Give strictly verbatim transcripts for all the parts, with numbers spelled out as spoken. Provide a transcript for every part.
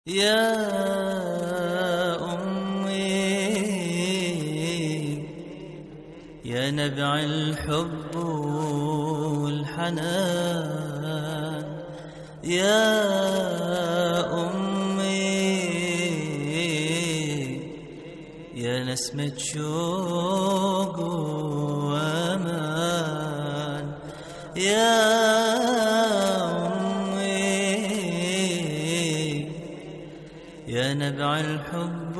يا أمي يا نبع الحب والحنان، يا أمي يا نسمة شوق وأمان، يا يا نبع الحب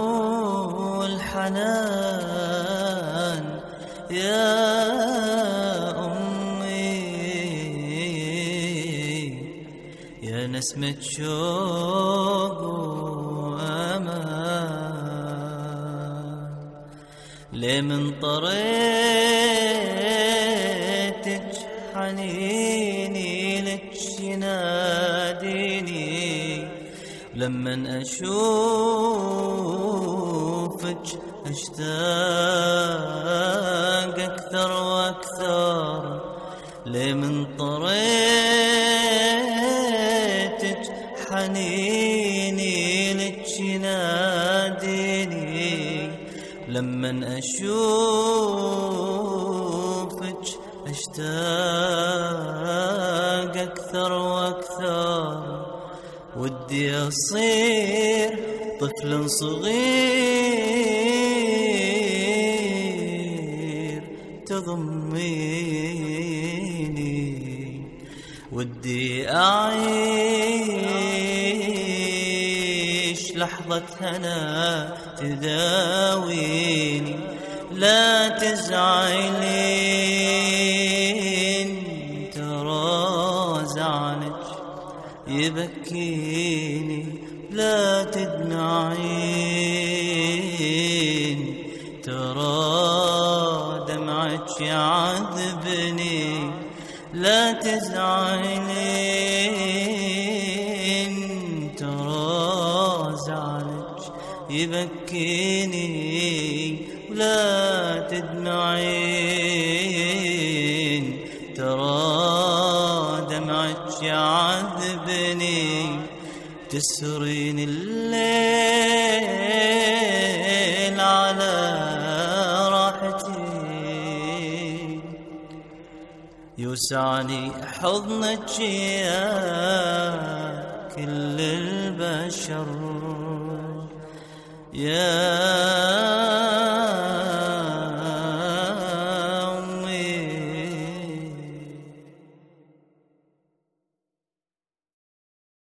والحنان، يا أمي يا نسمة شوق وأمان. ليه من طريتك حنيني لك يناديني، لمن أشوفك أشتاق أكثر وأكثر. ليه من طريتك حنيني لك يناديني، لمن أشوفك أشتاق أكثر وأكثر. ودي أصير طفل صغير تضميني، ودي أعيش لحظة هنا تداويني. لا تزعلين ترى زعلك يبكيني، لا تدمعين ترى دمعك يعذبني. لا تزعلين ترى زعلك يبكيني، لا تدمعين ترى دمعك يعذبني. تسرين الليل على راحتي، يوسعني حضنك يا كل البشر، يا